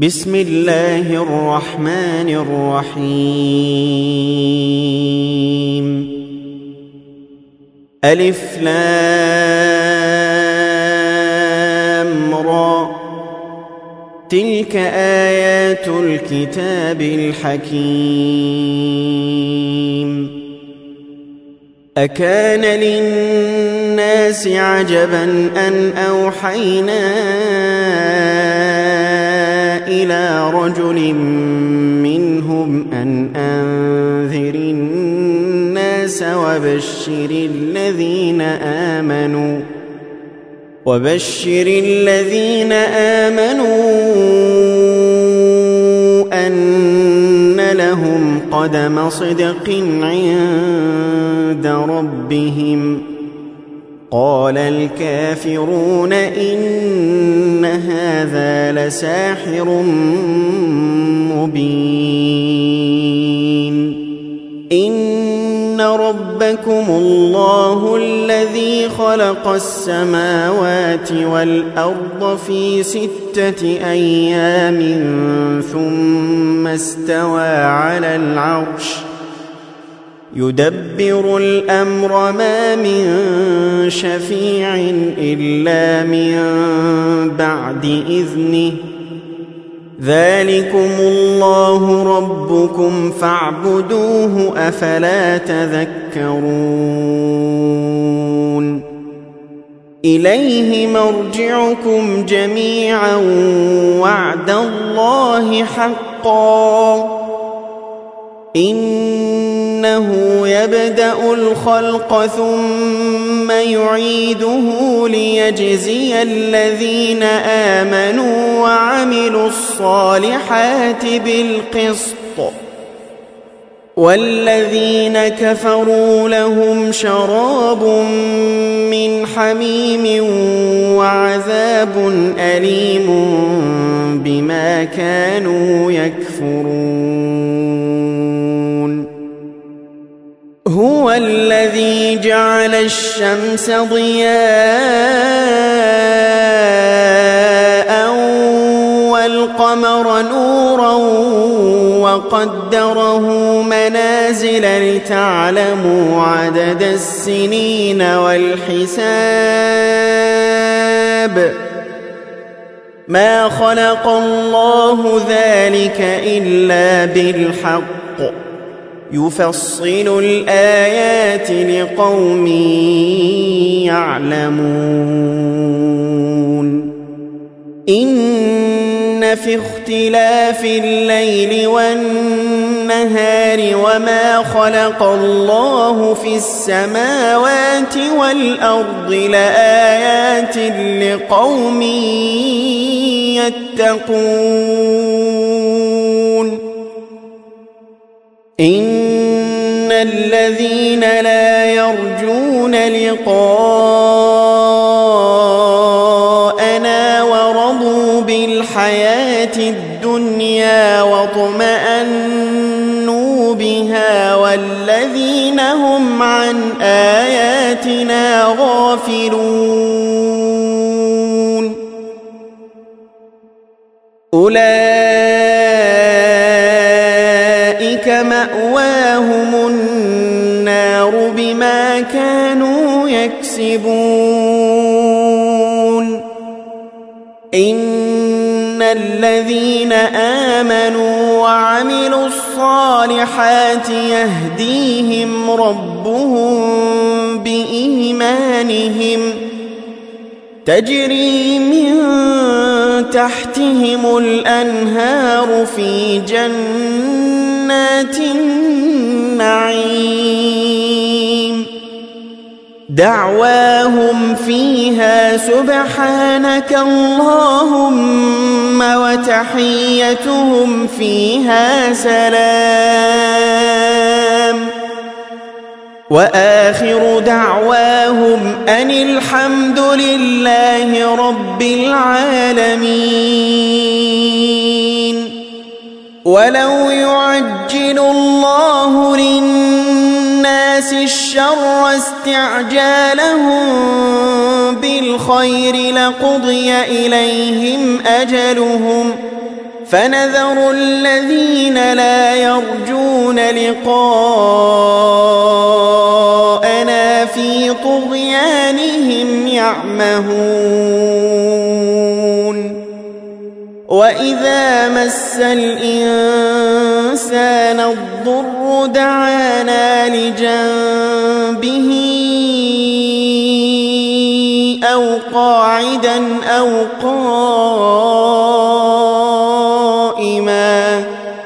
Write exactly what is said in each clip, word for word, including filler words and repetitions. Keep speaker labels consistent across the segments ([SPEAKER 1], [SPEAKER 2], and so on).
[SPEAKER 1] بسم الله الرحمن الرحيم ألف لام را تلك آيات الكتاب الحكيم أكان للناس عجبا أن أوحينا إلى رجل منهم أن أنذر الناس وبشر الذين آمنوا وبشر الذين آمنوا أن لهم قدم صدق عند ربهم قال الكافرون إن هذا لساحر مبين إن ربكم الله الذي خلق السماوات والأرض في ستة أيام ثم استوى على العرش يدبر الأمر ما من شفيع إلا من بعد إذنه ذلكم الله ربكم فاعبدوه أفلا تذكرون إليه مرجعكم جميعا وعد الله حقا إنه يبدأ الخلق ثم يعيده ليجزي الذين آمنوا وعملوا الصالحات بالقسط والذين كفروا لهم شراب من حميم وعذاب أليم بما كانوا يكفرون هو الذي جعل الشمس ضياء والقمر نورا وقدره منازل لتعلموا عدد السنين والحساب ما خلق الله ذلك إلا بالحق يفصل الآيات لقوم يعلمون إن في اختلاف الليل والنهار وما خلق الله في السماوات والأرض لآيات لقوم يتقون إن الذين لا يرجون لقاءنا ورضوا بالحياة الدنيا واطمأنوا بها والذين هم عن آياتنا غافلون أولئك مأواهم النار بما كانوا يكسبون إن الذين آمنوا وعملوا الصالحات يهديهم ربهم بإيمانهم تجري من تحتهم الأنهار في جنات النعيم دعواهم فيها سبحانك اللهم وتحيتهم فيها سلام وآخر دعواهم أن الحمد لله رب العالمين ولو يعجل الله للناس الشر استعجالهم بالخير لقضي إليهم أجلهم فنذر الذين لا يرجون لقاءنا في طغيانهم يعمهون وإذا مس الإنسان الضر دعانا لجنبه أو قاعدا أو قائما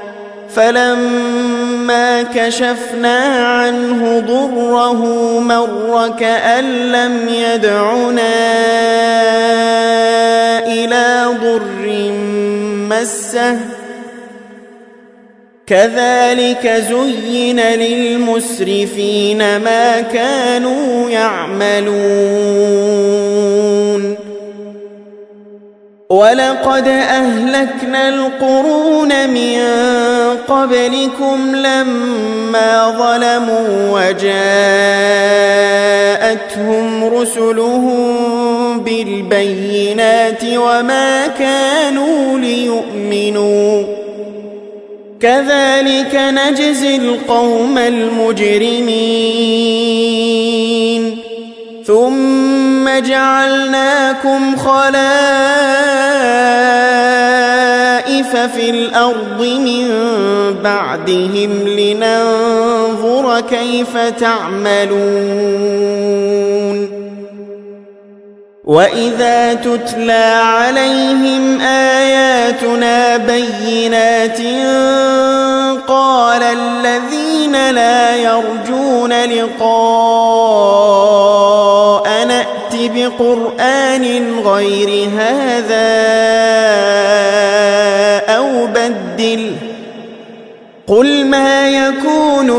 [SPEAKER 1] فلما كشفنا عنه ضره مر كأن لم يدعنا إلى ضر مسه كذلك زين للمسرفين ما كانوا يعملون ولقد أهلكنا القرون من قبلكم لما ظلموا وجاءتهم رسلهم بالبينات وما كانوا ليؤمنوا كذلك نجزي القوم المجرمين ثم جعلناكم خلائف في الأرض من بعدهم لننظر كيف تعملون وإذا تتلى عليهم آياتنا بينات قال الذين لا يرجون لقاء نأت بقرآن غير هذا أو بدل قل ما يكون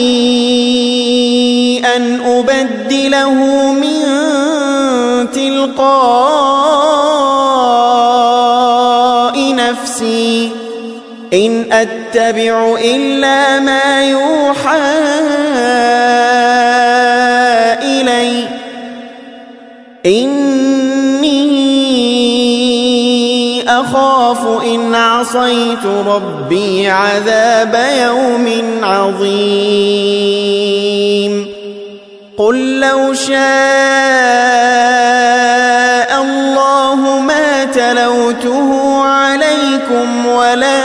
[SPEAKER 1] لي أن أبدله من تلقاء نفسي إن أتبع إلا ما يوحى إلي إني أخاف إن عصيت ربي عذاب يوم عظيم قل لو شاء الله ما تلوته عليكم ولا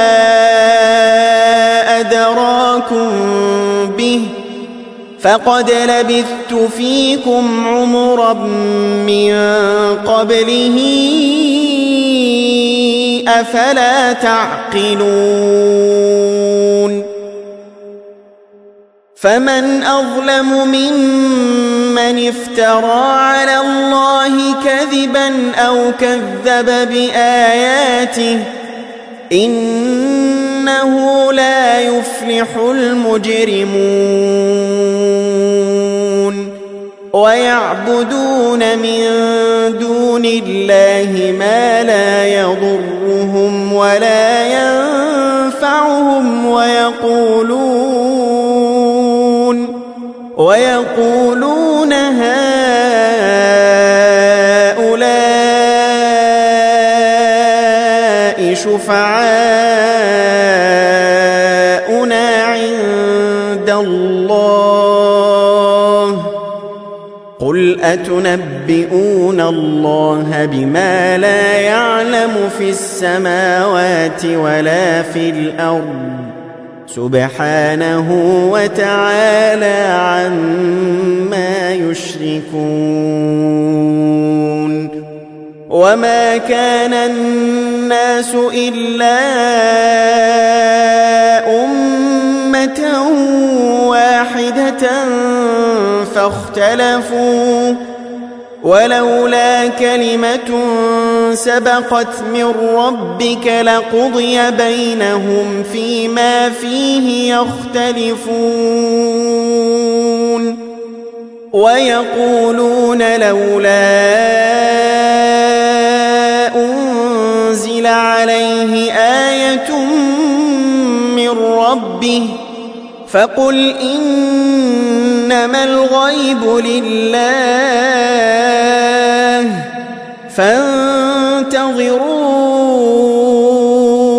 [SPEAKER 1] أدراكم به فقد لبثت فيكم عمرا من قبله أفلا تعقلون فمن أظلم ممن افترى على الله كذبا أو كذب بآياته إنه لا يفلح المجرمون ويعبدون من دون الله ما لا يضرهم ولا ينفعهم ويقولون ويقولون هؤلاء شفعاؤنا عند الله قل أتنبئون الله بما لا يعلم في السماوات ولا في الأرض سبحانه وتعالى عما يشركون وما كان الناس إلا أمة واحدة فاختلفوا ولولا كلمة سبقت من ربك لقضي بينهم فيما فيه يختلفون ويقولون لولا أنزل عليه آية من ربه فقل إنما الغيب لله فانتظروا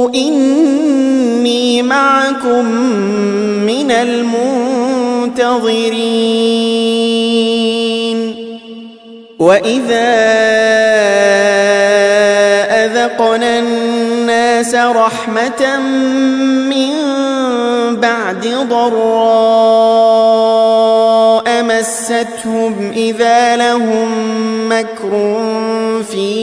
[SPEAKER 1] المنتظرين وإذا أذقنا الناس رحمة من بعد ضراء مستهم إذا لهم مكر في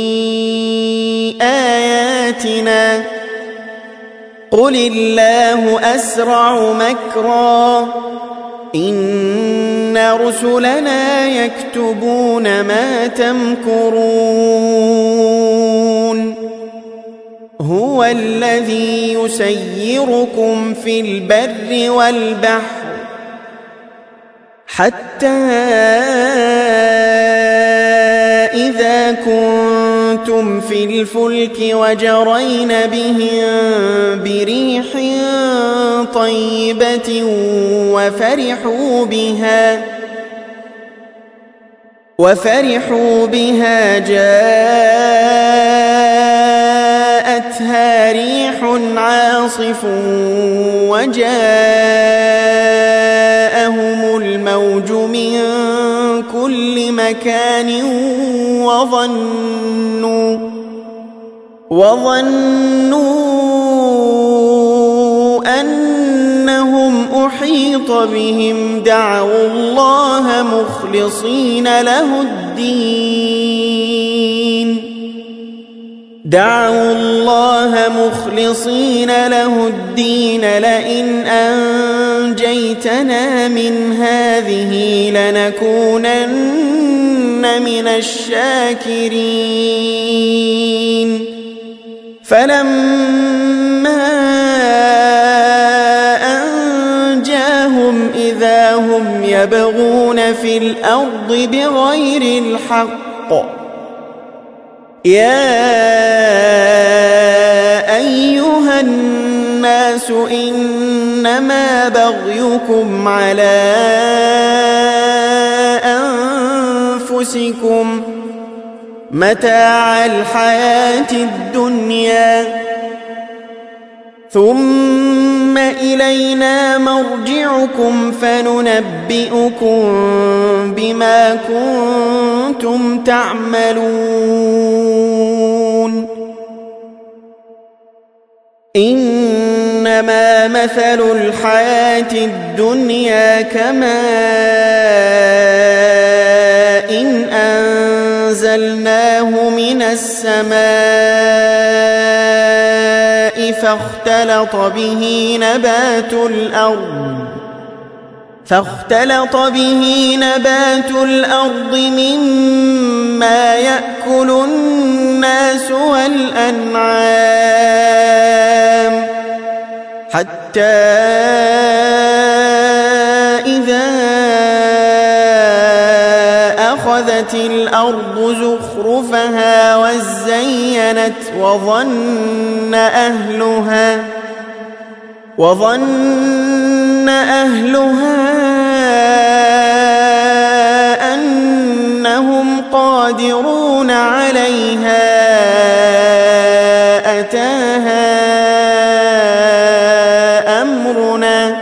[SPEAKER 1] آياتنا قل الله أسرع مكرا إن رسلنا يكتبون ما تمكرون هو الذي يسيركم في البر والبحر حتى إذا كنتم في الفلك وجرين بهم بريح طيبة وفرحوا بها وفرحوا بها جاءتها ريح عاصف وجاءهم الموج من كل مكان وظنوا وظنوا أنهم أحيط بهم دعوا الله مخلصين له الدين دعوا الله مخلصين له الدين لئن أنجيتنا من هذه لنكونن من الشاكرين فلما أنجاهم إذا هم يبغون في الأرض بغير الحق يا أيها الناس إنما بغيكم على أنفسكم متاع الحياة الدنيا ثم إلينا مرجعكم فننبئكم بما كنتم تعملون إنما مثل الحياة الدنيا كماء إن أنزلناه من السماء فاختلط به نبات الأرض فاختلط به نبات الأرض مما يأكل الناس والأنعام حتى إذا أخذت الأرض زخرفها وزينت وظن أهلها وظن أهلها أنهم قادرون عليها أتاها أمرنا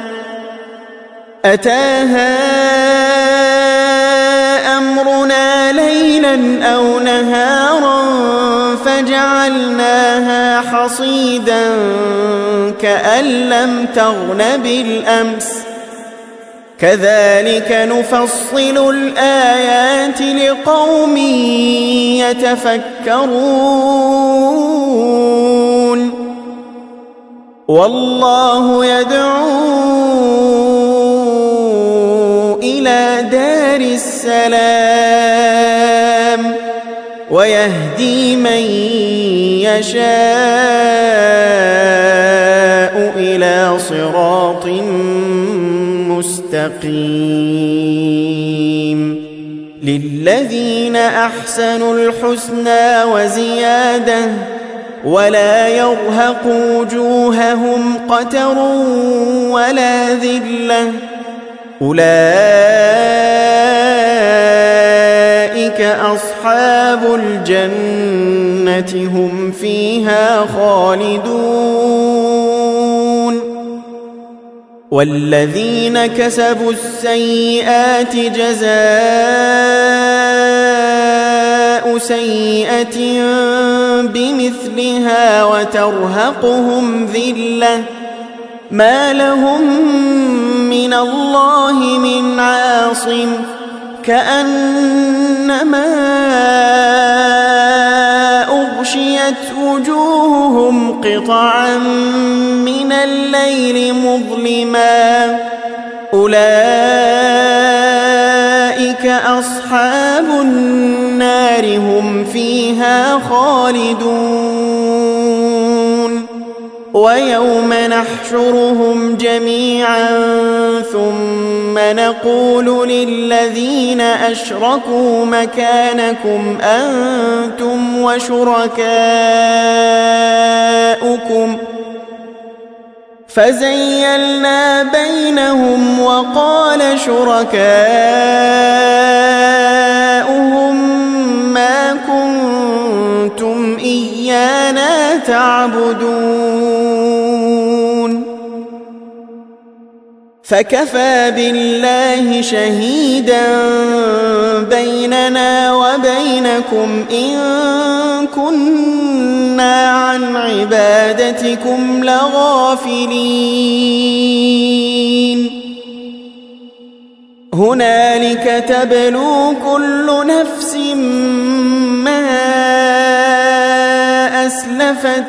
[SPEAKER 1] أتاها أمرنا ليلا أو نهارا فجعلناها حصيدا كأن لم تغن بالأمس كذلك نفصل الآيات لقوم يتفكرون والله يدعو إلى دار السلام ويهدي من يشاء إلى صراط مستقيم للذين أحسنوا الحسنى وزيادة ولا يرهق وجوههم قتر ولا ذلة أولئك أصحاب الجنة هم فيها خالدون والذين كسبوا السيئات جزاء سيئة بمثلها وترهقهم ذلة ما لهم من الله من عاصم كأنما أغشيت وجوههم قطعا من الليل مظلما أولئك أصحاب النار هم فيها خالدون ويوم نحشرهم جميعا ثم نقول للذين أشركوا مكانكم أنتم وشركاؤكم فزيلنا بينهم وقال شركاؤهم ما كنتم إيانا تعبدون فكفى بالله شهيدا بيننا وبينكم إن كنا عن عبادتكم لغافلين هنالك تبلو كل نفس ما أسلفت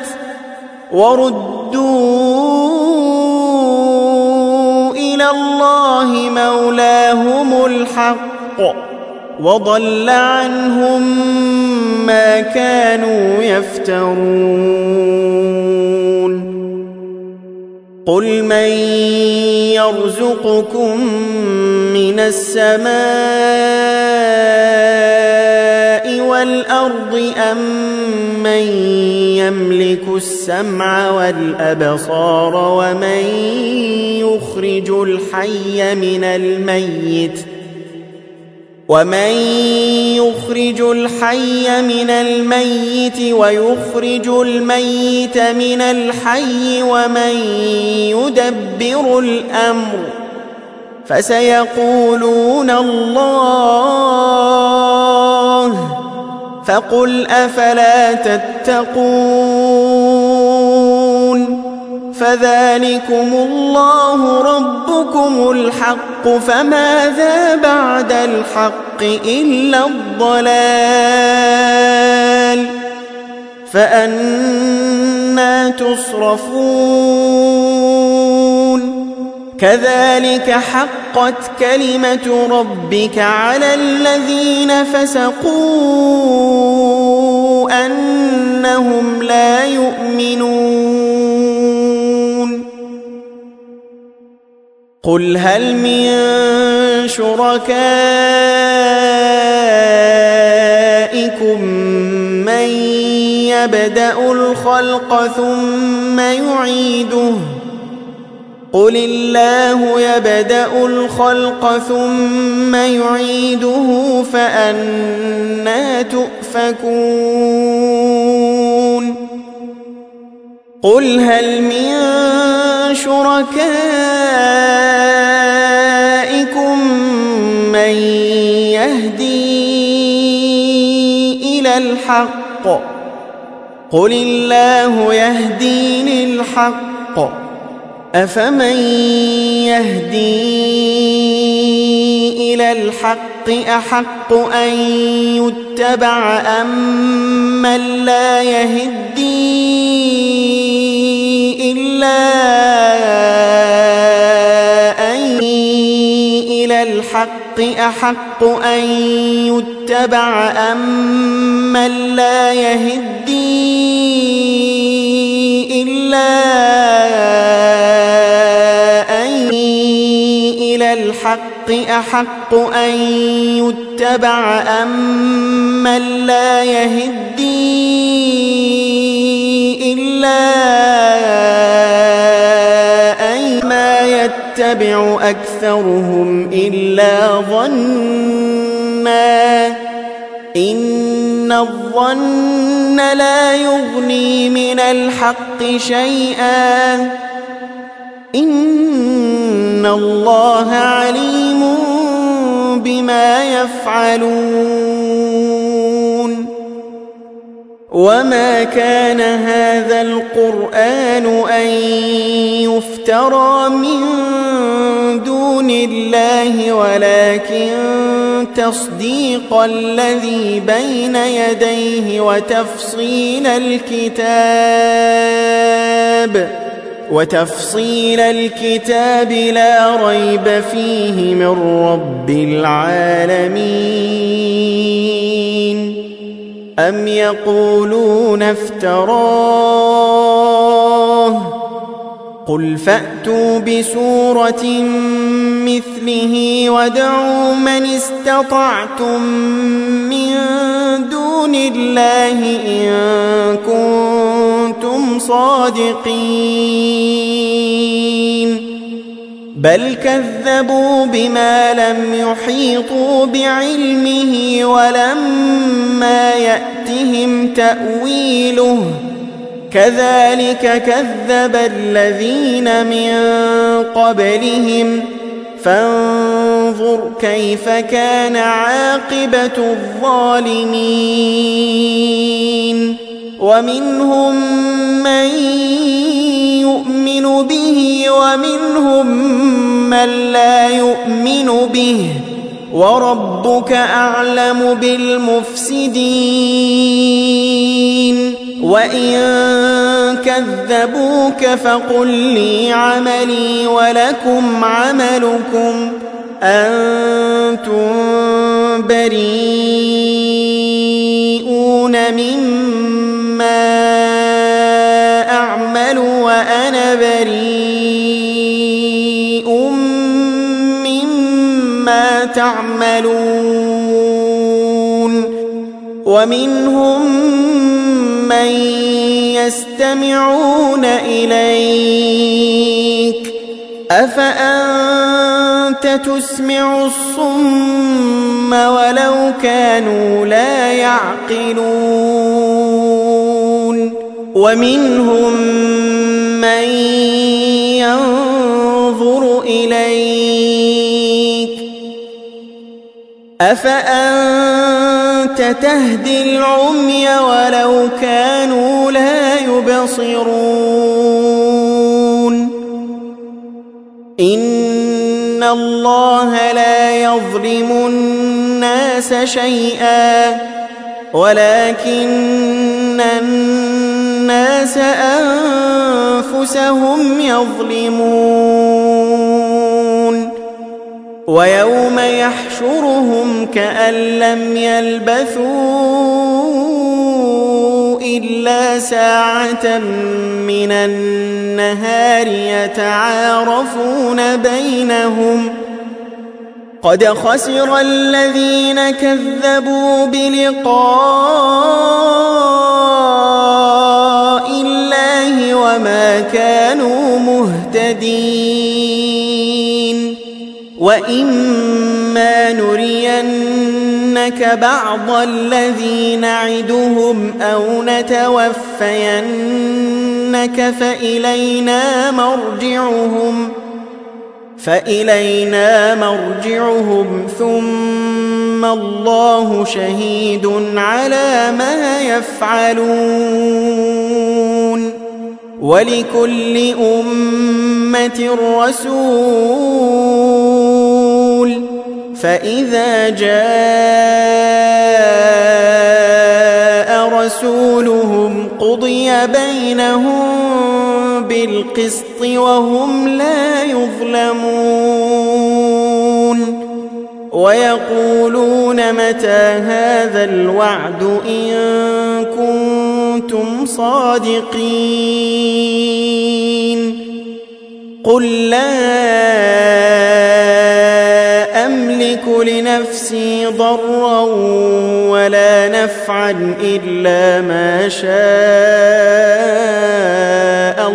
[SPEAKER 1] وردوا إلى الله مولاهم الحق وضل عنهم ما كانوا يفترون قل من يرزقكم من السماء والأرض أم من يملك السمع والأبصار ومن يخرج الحي من الميت ومن يخرج الحي من الميت ويخرج الميت من الحي ومن يدبر الأمر فسيقولون الله فقل أفلا تتقون فذلكم الله ربكم الحق فماذا بعد الحق إلا الضلال فأنى تصرفون كذلك حقت كلمة ربك على الذين فسقوا أنهم لا يؤمنون قل هل من شركائكم من يبدأ الخلق ثم يعيده قل الله يبدأ الخلق ثم يعيده فأنى تؤفكون قل هل من شركائكم من يهدي إلى الحق قل الله يهدي للحق أفمن يهدي إلى الحق أحق أن يتبع أم من لا يهدي إلا أن إلى الحق أحق أن يتبع أم من لا يهدي إلا الحق أحق أن يتبع أم من لا يهدي إلا أن ما يتبع أكثرهم إلا ظنا إن الظن لا يغني من الحق شيئا إن الله عليم بما يفعلون وما كان هذا القرآن أن يفترى من دون الله ولكن تصديق الذي بين يديه وتفصيل الكتاب وتفصيل الكتاب لا ريب فيه من رب العالمين أم يقولون افتراه قل فأتوا بسورة مثله وادعوا من استطعتم من دون الله إن كنتم صادقين بل كذبوا بما لم يحيطوا بعلمه ولما يأتهم تأويله كذلك كذب الذين من قبلهم فانظر كيف كان عاقبة الظالمين ومنهم من يؤمن به ومنهم من لا يؤمن به وربك أعلم بالمفسدين وإن كذبوك فقل لي عملي ولكم عملكم أنتم بريئون مما أعمل وأنا بريء مما تعملون ومنهم من يستمعون إليك أفأنت تسمع الصم ولو كانوا لا يعقلون ومنهم من ينظر إليك أفأنت تهدي العمي ولو كانوا لا يبصرون إن الله لا يظلم الناس شيئا ولكن الناس أنفسهم يظلمون ويوم يحشرهم كأن لم يلبثوا إلا ساعة من النهار يتعارفون بينهم قد خسر الذين كذبوا بلقاء الله وما كانوا مهتدين وإما نرينك بعض الذي نعدهم أو نتوفينك فإلينا مرجعهم فإلينا مرجعهم ثم الله شهيد على ما يفعلون ولكل أمة رسول فإذا جاء رسولهم قضي بينهم بالقسط وهم لا يظلمون ويقولون متى هذا الوعد إن كنتم صادقين قل لا أملك لنفسي ضرا ولا نفعا إلا ما شاء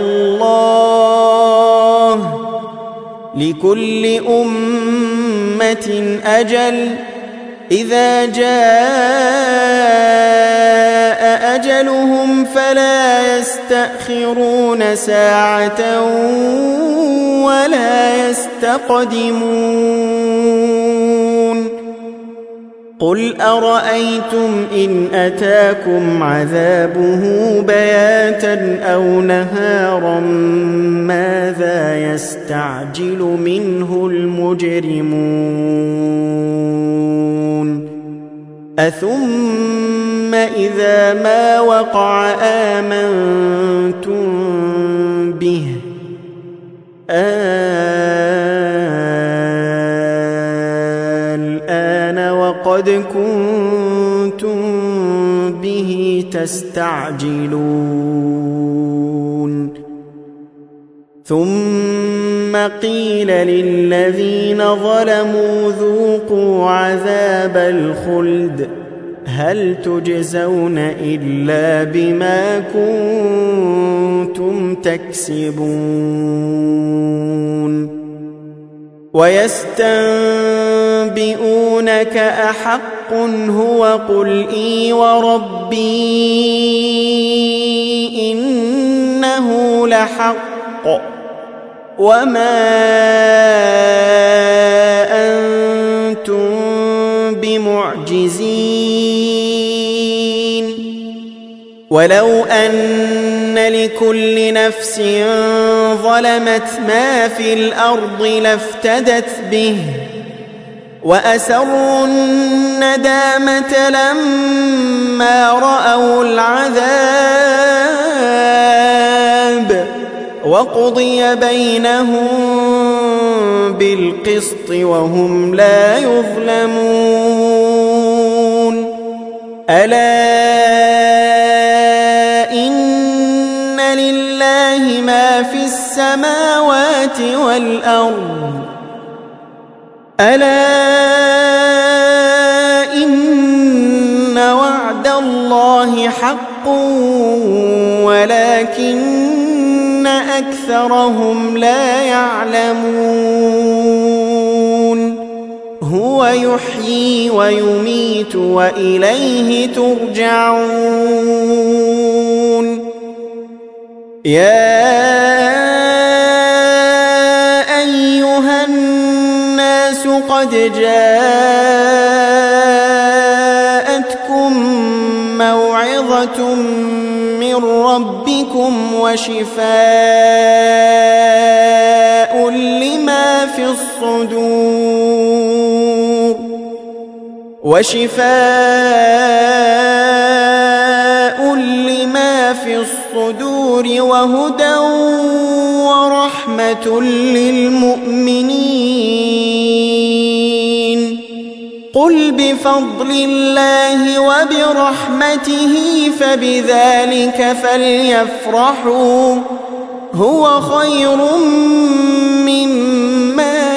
[SPEAKER 1] الله لكل أمة أجل إذا جاء أجلهم فلا يستأخرون ساعة ولا يستقدمون قل أرأيتم إن أتاكم عذابه بياتا أو نهارا ماذا يستعجل منه المجرمون أثم إذا ما وقع آمنتم به الآن وقد كنتم به تستعجلون ثم قيل للذين ظلموا ذوقوا عذاب الخلد هل تجزون إلا بما كنتم تكسبون ويستنبئونك أحق هو قل إي وربي إنه لحق وما أنتم بمعجزين ولو أن لكل نفس ظلمت ما في الأرض لافتدت به وأسروا الندامة لما رأوا العذاب وقضي بينهم بالقسط وهم لا يظلمون ألا إن لله ما في السماوات والأرض ألا إن وعد الله حق ولكن أكثرهم لا يعلمون هو يحيي ويميت وإليه ترجعون يا أيها الناس قد جاءتكم موعظة من ربكم وشفاء لما في الصدور وشفاء لما في الصدور وهدى ورحمة للمؤمنين قل بفضل الله وبرحمته فبذلك فليفرحوا هو خير مما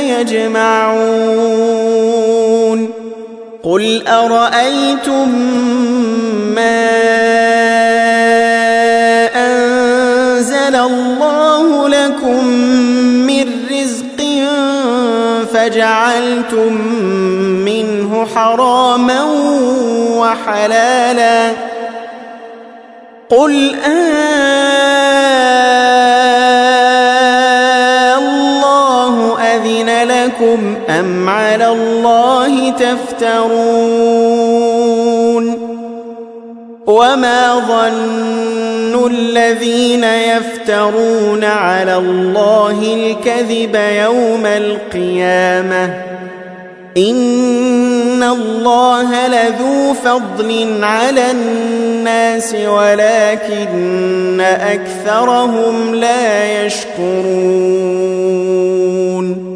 [SPEAKER 1] يجمعون قل أرأيتم ما أنزل الله لكم من رزق فجعلتم منه حراما وحلالا قل الله أذن لكم أم على الله تفترون وما ظن الذين يفترون على الله الكذب يوم القيامة إن الله لذو فضل على الناس ولكن أكثرهم لا يشكرون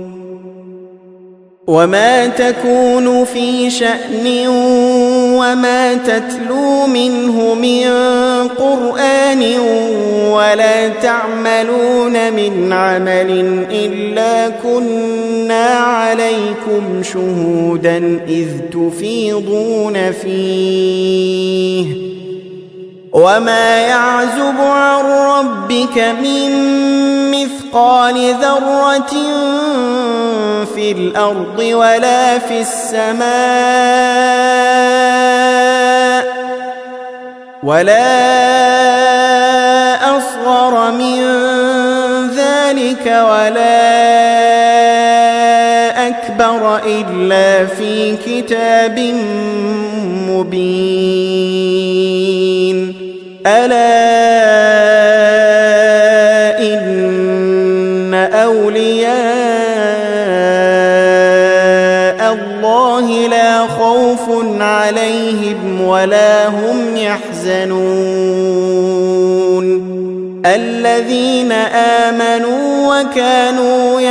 [SPEAKER 1] وما تكون في شأن وما تتلو منه من قرآن ولا تعملون من عمل إلا كنا عليكم شهودا إذ تفيضون فيه وما يعزب عن ربك من مثقال ذرة في الأرض ولا في السماء ولا أصغر من ذلك ولا أكبر إلا في كتاب مبين ألا إن أولياء الله لا خوف عليهم ولا هم يحزنون الذين آمنوا وكانوا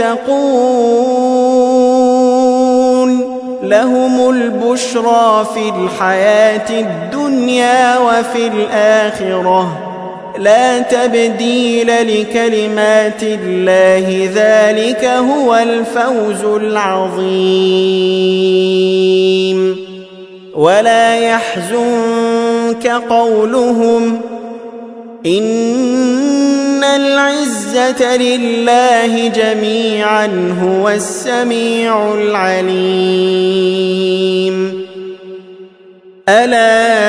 [SPEAKER 1] يتقون لهم البشرى في الحياة الدنيا وفي الآخرة لا تبديل لكلمات الله ذلك هو الفوز العظيم ولا يحزنك قولهم إن العزة لله جميعا هو السميع العليم ألا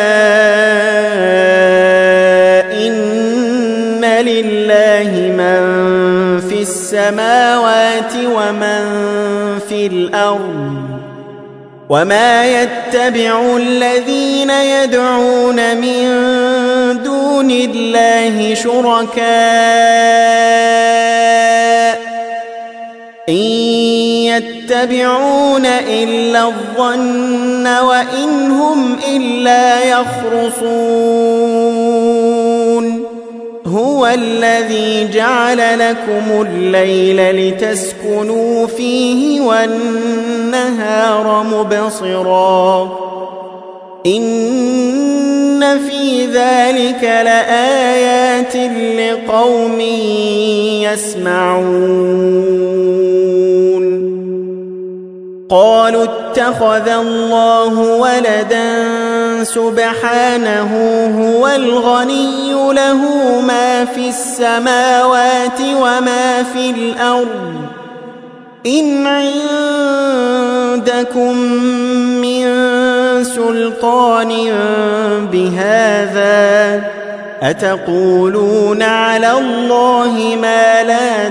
[SPEAKER 1] إن لله من في السماوات ومن في الأرض وما يتبع الذين يدعون من دون الله شركاء إن يتبعون إلا الظن وإن هم إلا يخرصون هو الذي جعل لكم الليل لتسكنوا فيه والنهار مبصرا إن في ذلك لآيات لقوم يسمعون قالوا اتخذ الله ولدا سبحانه هو الغني له ما في السماوات وما في الأرض إن عندكم من سلطان بهذا أتقولون على الله ما لا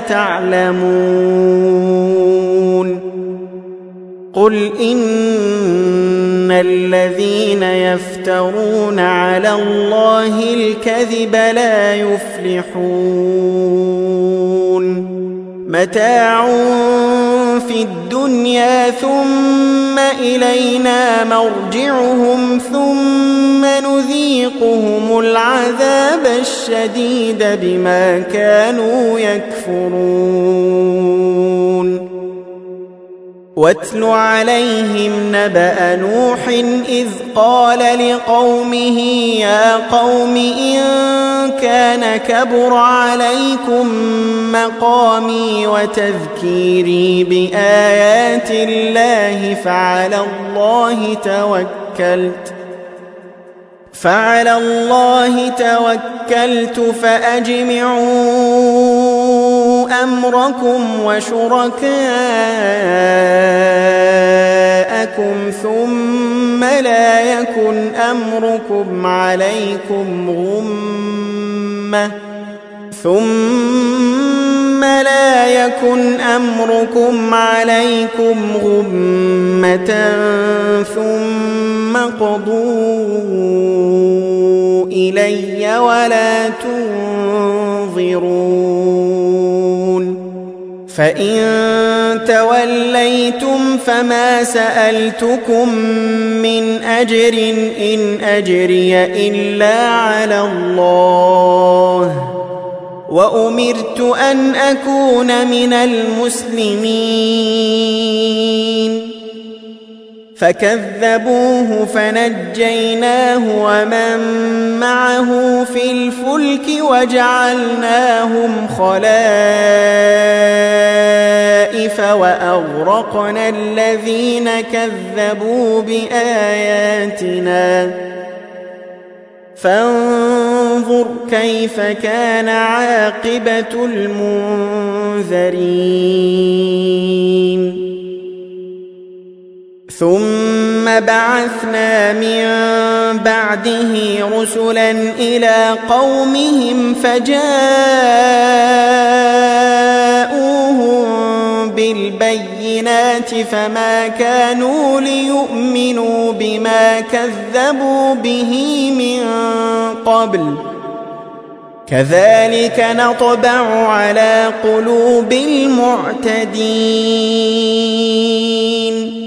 [SPEAKER 1] تعلمون قل إن الذين يفترون على الله الكذب لا يفلحون متاع في الدنيا ثم إلينا مرجعهم ثم نذيقهم العذاب الشديد بما كانوا يكفرون واتل عليهم نبأ نوح إذ قال لقومه يا قوم إن كان كبر عليكم مقامي وتذكيري بآيات الله فعلى الله توكلت فعلى الله توكلت فأجمعوا أمركم وشركاءكم ثم لا يكن أمركم عليكم غمة ثم لا يكن أمركم عليكم غمة ثم قضوا إلي ولا تنظرون فإن توليتم فما سألتكم من أجر إن أجري إلا على الله وأمرت أن أكون من المسلمين فكذبوه فنجيناه ومن معه في الفلك وجعلناهم خلائف وأغرقنا الذين كذبوا بآياتنا فانظر فانظر كيف كان عاقبة المنذرين ثم بعثنا من بعده رسلا إلى قومهم فجاءوهم بالبينات فما كانوا ليؤمنوا بما كذبوا به من قبل كذلك نطبع على قلوب المعتدين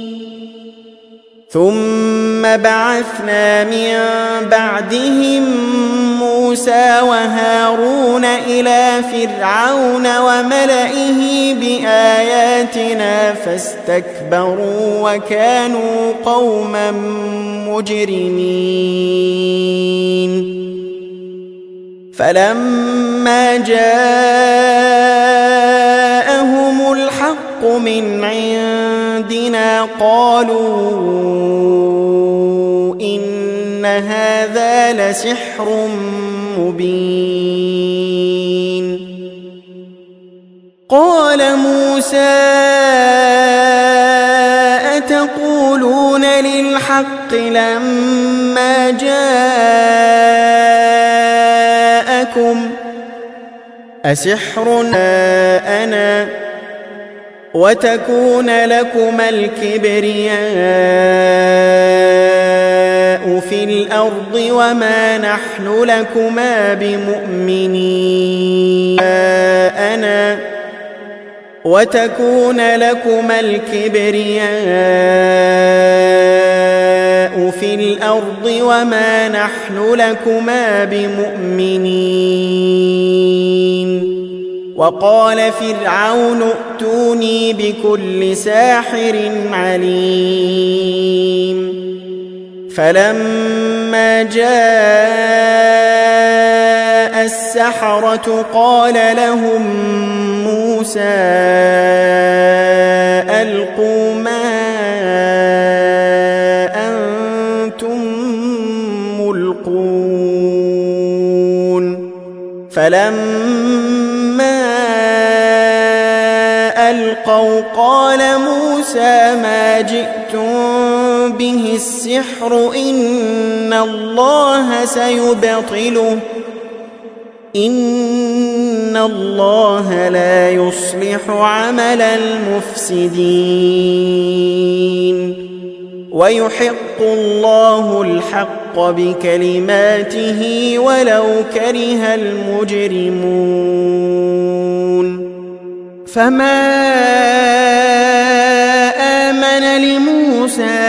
[SPEAKER 1] ثم بعثنا من بعدهم موسى وهارون إلى فرعون وملئه بآياتنا فاستكبروا وكانوا قوما مجرمين فلما جاءهم الحق من عندنا قالوا إن هذا لسحر مبين قال موسى أتقولون للحق لما جاءكم أسحر أنا وتكون لكما الكبرياء في الأرض وما نحن لكما بمؤمنين أنا وتكون لكما الكبرياء في الأرض وما نحن لكما بمؤمنين وقال فرعون ائتوني بكل ساحر عليم فلما جاء السحرة قال لهم موسى ألقوا ما أنتم ملقون فلما ألقوا قال موسى ما جئتم به السحر إن الله سيبطله إن الله لا يصلح عمل المفسدين ويحق الله الحق بكلماته ولو كره المجرمون فما آمن لموسى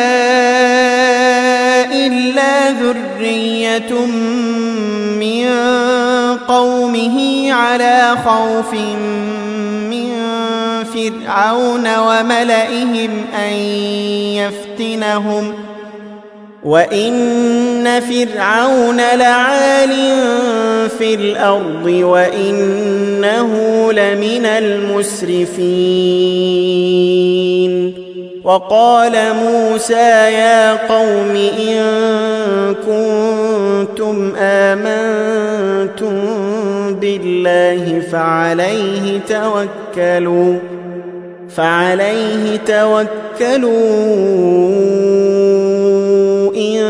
[SPEAKER 1] إلا ذرية من قومه على خوف من فرعون وملئهم أن يفتنهم وإن فرعون لعال في الأرض وإنه لمن المسرفين وقال موسى يا قوم إن كنتم آمنتم بالله فعليه توكلوا فعليه توكلوا إن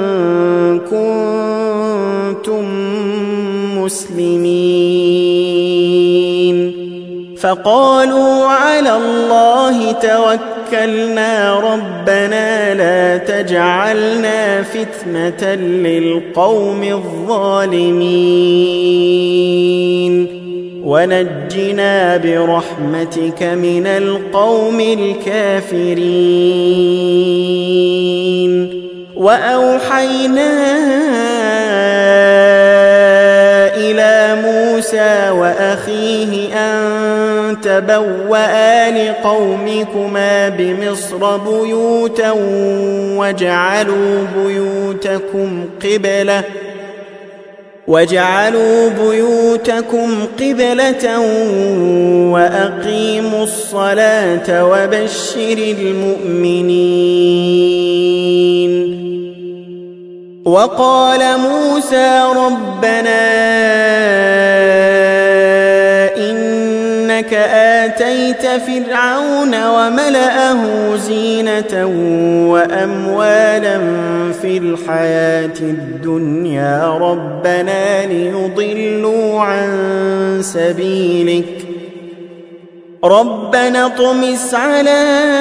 [SPEAKER 1] كنتم مسلمين فقالوا على الله توكلنا ربنا لا تجعلنا فتنة للقوم الظالمين ونجنا برحمتك من القوم الكافرين وأوحينا إلى موسى وأخيه أن تبوأ لقومكما بمصر بيوتا واجعلوا بيوتكم قبلة واجعلوا بيوتكم قبلة وأقيموا الصلاة وبشر المؤمنين وقال موسى ربنا إنك آتيت فرعون وملأه زينة وأموالا في الحياة الدنيا ربنا ليضلوا عن سبيلك ربنا اطمس على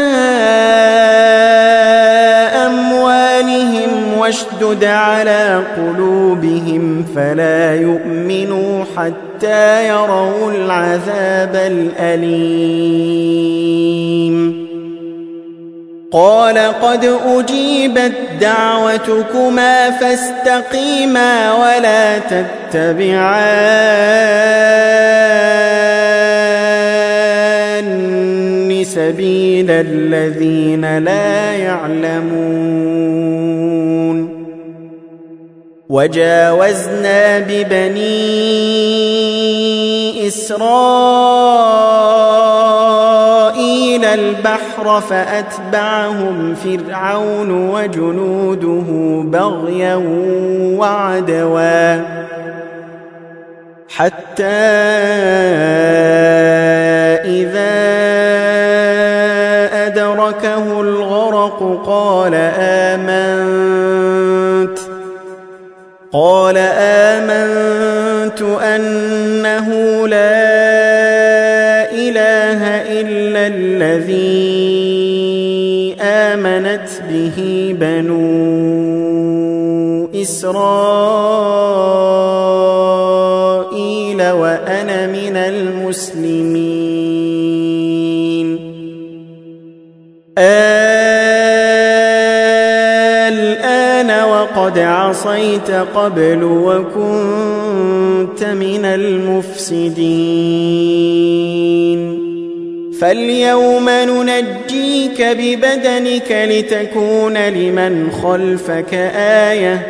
[SPEAKER 1] أموالهم واشدد على قلوبهم فلا يؤمنوا حتى يروا العذاب الأليم قال قد أجيبت دعوتكما فاستقيما ولا تتبعان سبيل الذين لا يعلمون وجاوزنا ببني إسرائيل البحر فأتبعهم فرعون وجنوده بغيا وعدوا حتى إذا أدركه الغرق قال آمنت قال آمنت أنه لا إله إلا الذي آمنت به بنو إسرائيل وأنا من المسلمين الآن وقد عصيت قبل وكنت من المفسدين فاليوم ننجيك ببدنك لتكون لمن خلفك آية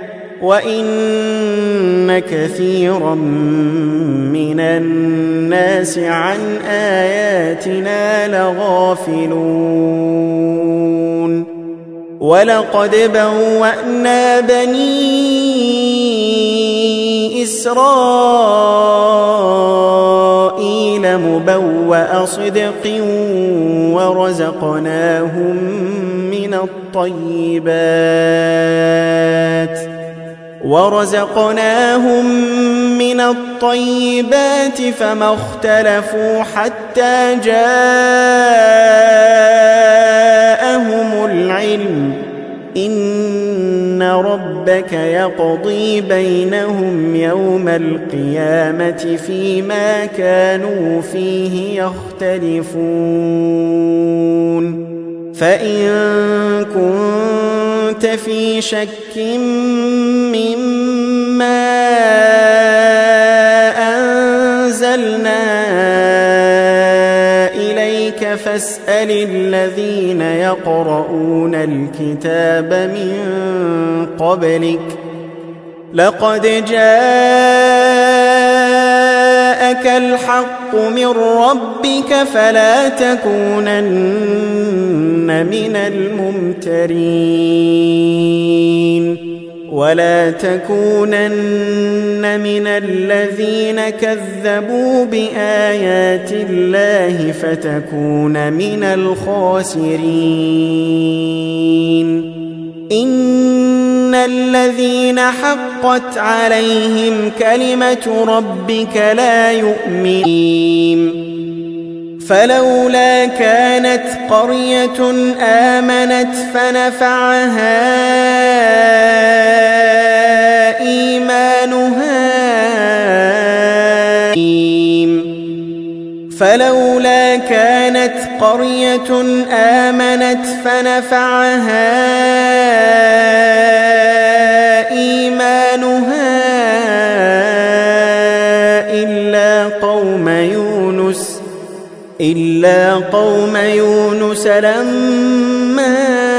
[SPEAKER 1] وإن كثيرا من الناس عن آياتنا لغافلون ولقد بوأنا بني إسرائيل مبوأ صدق ورزقناهم من الطيبات ورزقناهم من الطيبات فما اختلفوا حتى جاءهم العلم إن ربك يقضي بينهم يوم القيامة فيما كانوا فيه يختلفون فإن كنت في شك مما أنزلنا إليك فاسأل الذين يقرؤون الكتاب من قبلك لقد جاءك الحق من ربك فلا تكونن من الممترين ولا تكونن من الذين كذبوا بآيات الله فتكون من الخاسرين إن الذين حقت عليهم كلمة ربك لا يؤمنون فلولا كانت قرية آمنت فنفعها إيمانها فلولا كانت قرية آمنت فنفعها إيمانها إلا قوم يونس إلا قوم يونس لما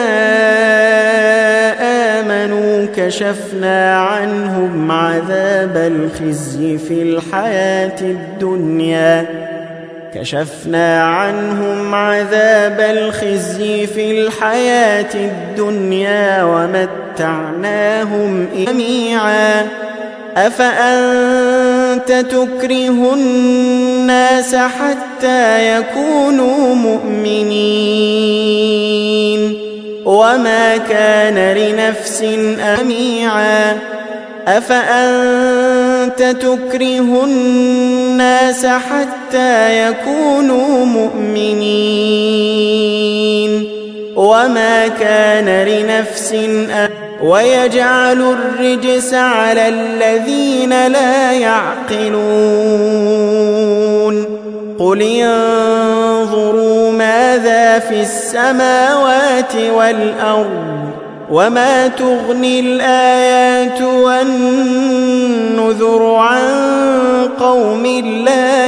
[SPEAKER 1] آمنوا كشفنا عنهم عذاب الخزي في الحياة الدنيا كشفنا عنهم عذاب الخزي في الحياة الدنيا ومتعنا ومتعناهم جميعا أفأنت تكره الناس حتى يكونوا مؤمنين وما كان لنفس جميعا أفأنت تكره الناس حتى يكونوا مؤمنين وما كان لنفس أن ويجعل الرجس على الذين لا يعقلون قل انظروا ماذا في السماوات والأرض وما تغني الآيات والنذر عن قوم لا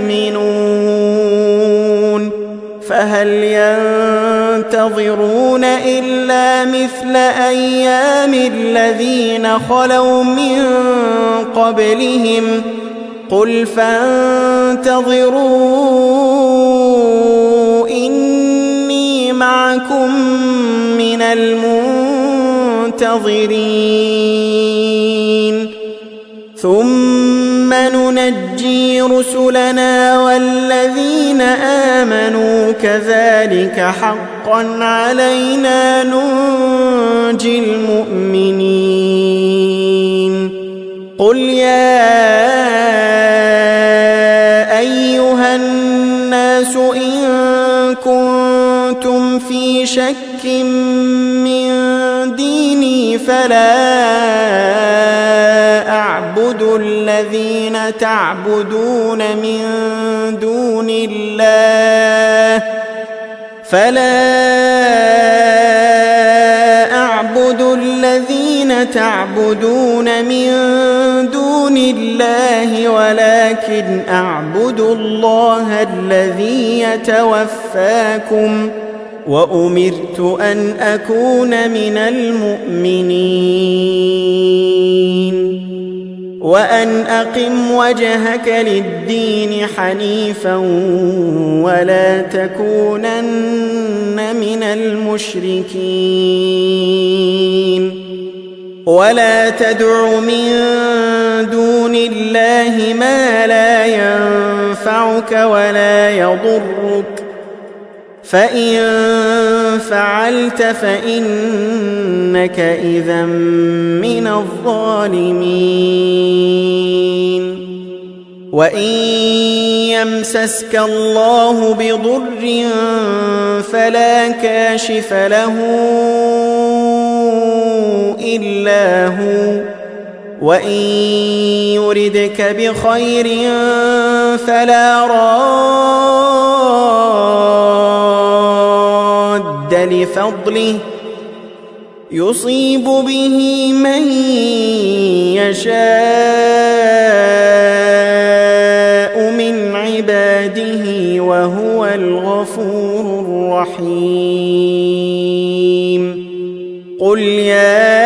[SPEAKER 1] يؤمنون فهل ينتظرون إلا مثل أيام الذين خلوا من قبلهم قل فانتظروا إني معكم من المنتظرين ثم ننجي رسلنا والذين آمنوا كذلك حقا علينا ننجي المؤمنين قل يا أيها الناس إن كنتم في شك من ديني فلا أعبد الذين تعبدون من دون الله فلا أعبد الذين تعبدون من دون الله ولكن أعبد الله الذي يتوفاكم وأمرت أن أكون من المؤمنين وأن أقم وجهك للدين حنيفا ولا تكونن من المشركين ولا تدع من دون الله ما لا ينفعك ولا يضرك فإن فعلت فإنك إذا من الظالمين وإن يمسسك الله بضر فلا كاشف له إلا هو وإن يردك بخير فلا راد لفضله يصيب به من يشاء من عباده وهو الغفور الرحيم قل يا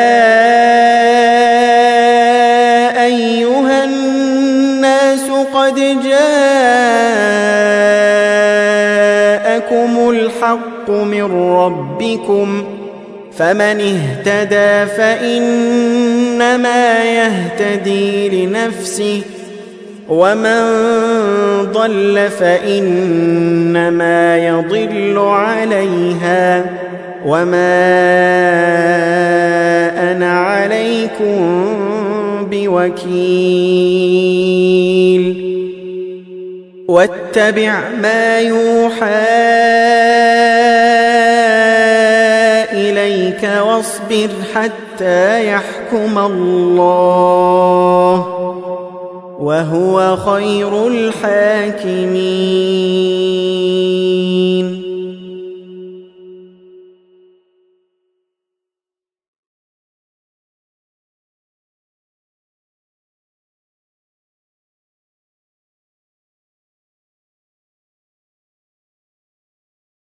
[SPEAKER 1] أيها الناس قد جاءكم الحق من ربكم فمن اهتدى فإنما يهتدي لنفسه ومن ضل فإنما يضل عليها وما أنا عليكم بوكيل واتبع ما يوحى إليك واصبر حتى يحكم الله وهو خير الحاكمين